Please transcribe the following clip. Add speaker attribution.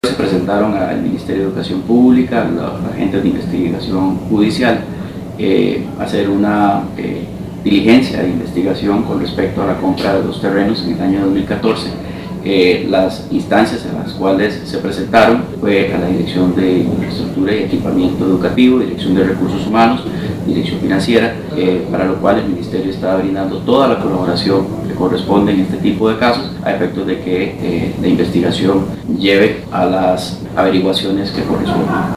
Speaker 1: Se presentaron al Ministerio de Educación Pública, a los agentes de investigación judicial, hacer una diligencia de investigación con respecto a la compra de los terrenos en el año 2014. Las instancias en las cuales se presentaron fue a la Dirección de Infraestructura y Equipamiento Educativo, Dirección de Recursos Humanos, Dirección Financiera, para lo cual el Ministerio está brindando toda la colaboración que corresponde en este tipo de casos a efectos de que la investigación lleve a las averiguaciones que corresponden.